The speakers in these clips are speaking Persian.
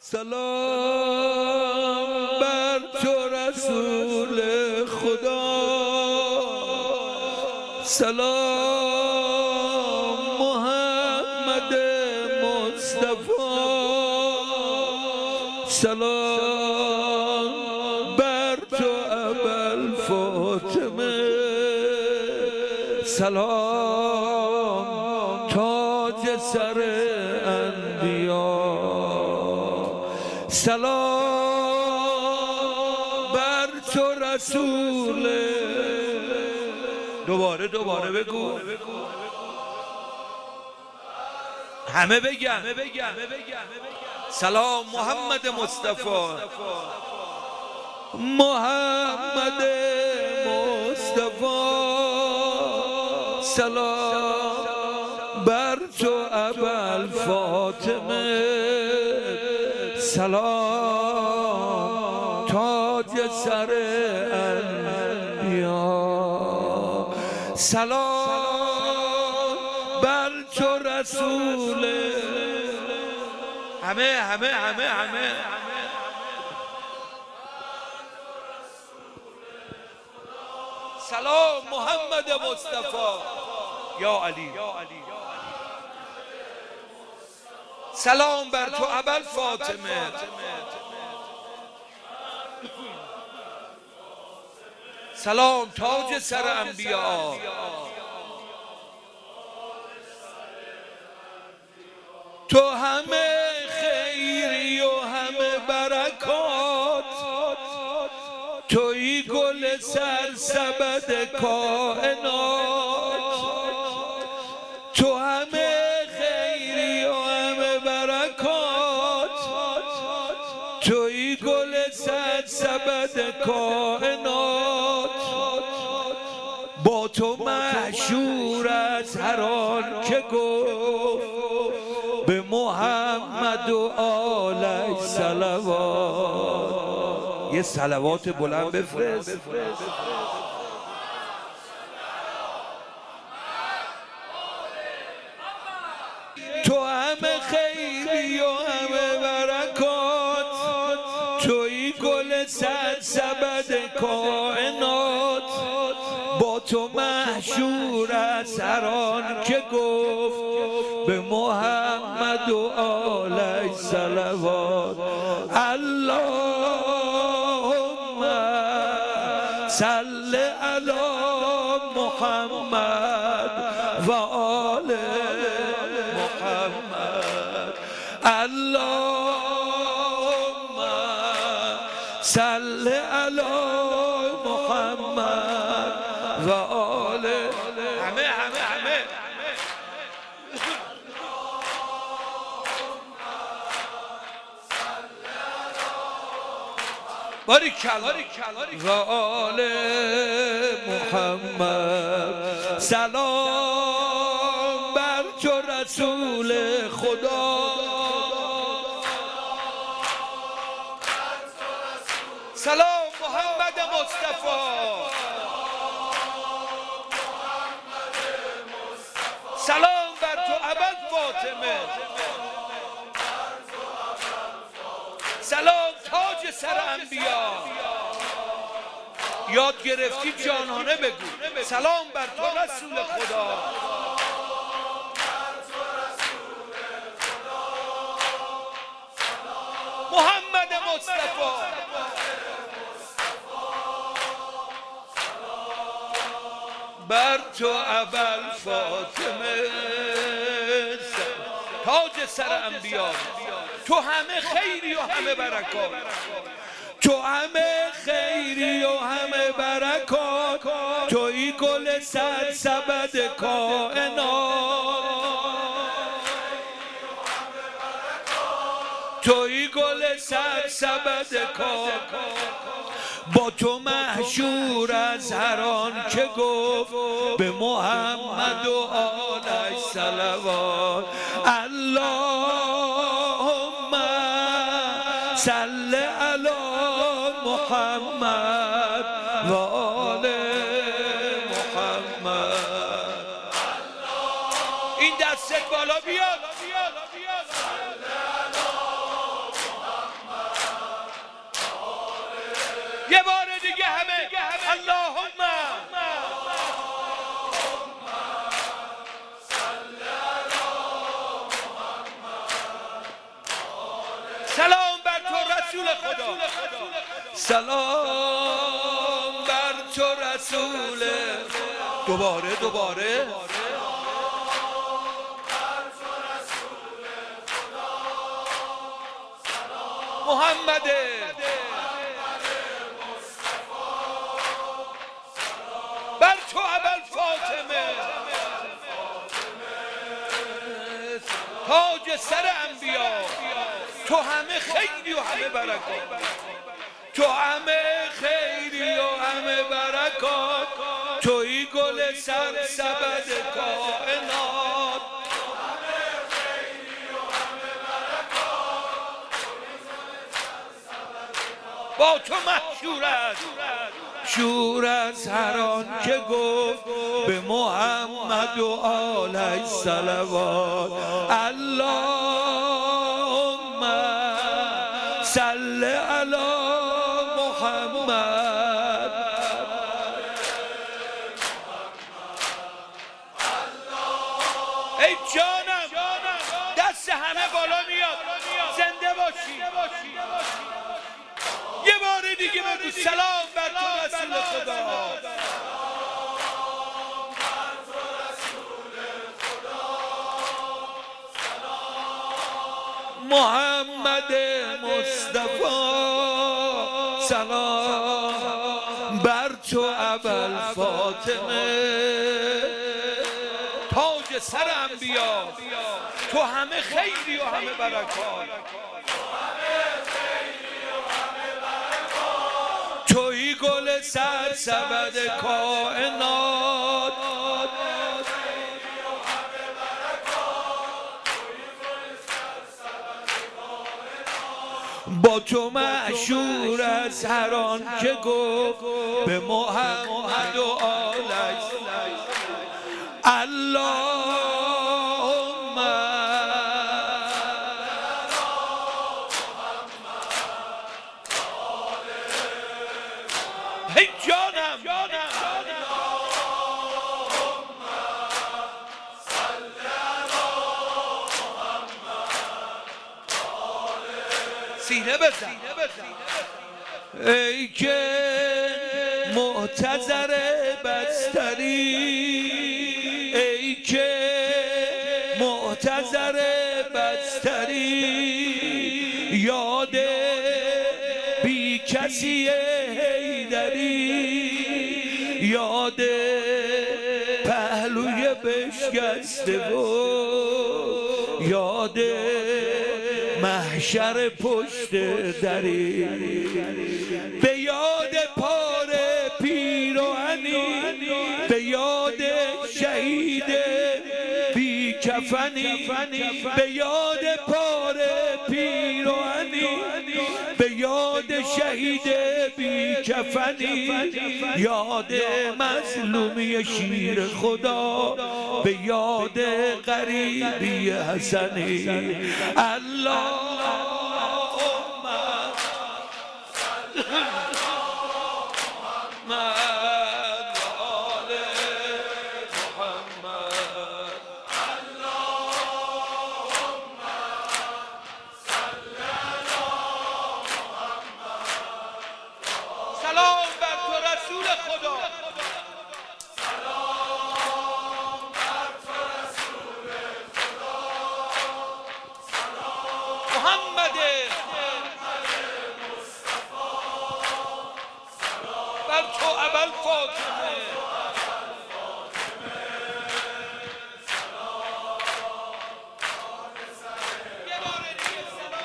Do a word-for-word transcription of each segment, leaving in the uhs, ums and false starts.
سلام بر تو رسول خدا، سلام محمد مصطفی، سلام بر تو ابوالفاطمه، سلام تاج سر انبیا، سلام بر تو رسول. دوباره دوباره بگو، همه بگن سلام محمد مصطفی، محمد مصطفی، سلام بر تو ابوالفاطمه، سلام تاج سر انبیا، سلام بر تو رسول. همه همه همه همه سلام محمد مصطفی یا علی، سلام بر تو ابوالفاطمه، سلام تاج سر انبیا، تو همه خیری و همه برکات، توی گل سرسبد کائنات، تو همه خیری و همه برکات، توی گل سرسبد کائنات، با تو مشهور از هر آن که گفت به محمد و آلش صلوات. یه صلوات بلند بفرست. تو همه خیری و همه برکات، توی گل سرسبد کائنات، با تو محشور از هر آن که گفت به محمد و آلش صلوات. اللهم صل علی محمد و آل محمد، اللهم صل علی محمد و آل. همه همه همه باریکلا و آل محمد، سلام بر تو رسول خدا، سلام محمد مصطفی، سلام بر تو ابوالفاطمه، سلام تاج سر انبیا. یاد گرفتی جانانه بگو سلام بر تو رسول خدا، محمد مصطفی، بر تو ابوالفاطمه، تاج سر انبیا، تو همه خیری و همه برکات، تو همه خیری و همه برکات، توی گل سرسبد کائنات، توی گل سرسبد کائنات، با تو محشور از هر آن که گفت به محمد و آلش صلوات. اللهم صل علی محمد و آل محمد. این دست بالا بیاد. یه بار دیگه همه اللهم سلام بر تو رسول خدا، سلام بر تو رسول خدا. دوباره دوباره محمد بر تو ابوالفاطمه تاج سر انبیا، تو همه خیری و همه برکات، تو همه خیری و همه برکات، توی گل سرسبد کائنات، با تو محشور است شور از هر آن که گفت به محمد و آله صلوات. اللهم صل علی محمد. ای جانم دست همه بالا میاد، زنده باشی. یه بار دیگه بگو سلام بر تو رسول خدا، محمد مصطفی، سلام بر تو ابوالفاطمه تاج سر انبیا، تو همه خیری و همه برکات، توی گل سرسبد کائنات، با تو معشور از هر آن که گفت به محمد و آله اللهم ای جانم سینه بزن. ای که معتذر بستری، ای که معتذر بستری، یاد بی کسی حیدری، یاد پهلوی بشکسته و یاد محشر پشت دری، به یاد پاره پیراهنی، به یاد شهید بی کفنی، به یاد پاره پیراهنی، به یاد شهید بی کفنی، یاد مظلومی شیر خدا، به یاد غریبی حسنی. اللهم محمد و آل محمد. اللهم صل علی محمد. سلام بر تو رسول خدا، محمد مصطفی، بر تو ابوالفاطمه یه بار دیگه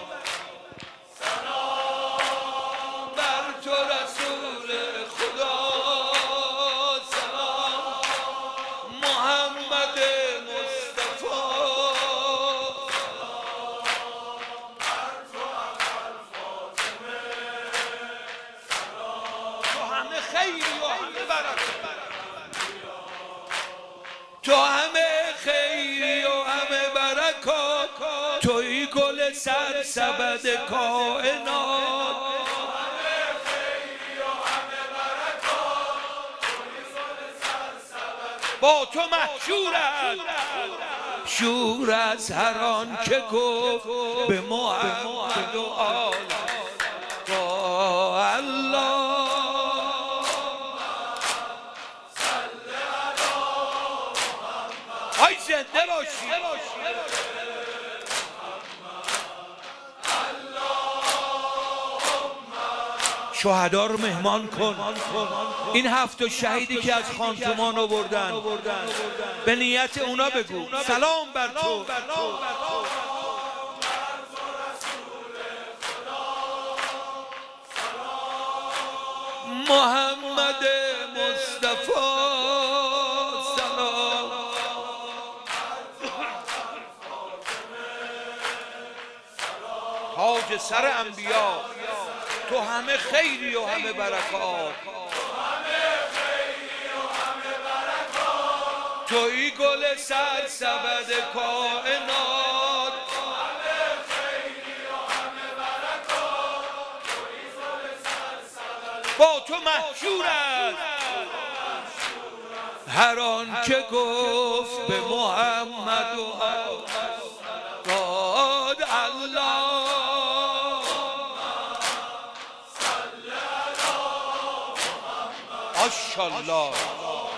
سلام بر تو رسول خدا، سلام محمد مصطفی، تو همه خیری و همه برکات، توی گل سرسبد کائنات، تو محشور است شور از هر آن که گفت به محمد و آل با الله ای زنده باشی شهدا رو مهمان کن. این هفت شهیدی که از خانتومان آوردن به نیت اونا بگو سلام بر تو. محمد مصطفی سلام. تاج سر انبیا تو همه خیری و همه برکات توی گل سرسبد کائنات با تو محشور است هر آن که گفت به محمد و آل الله ماشاءالله.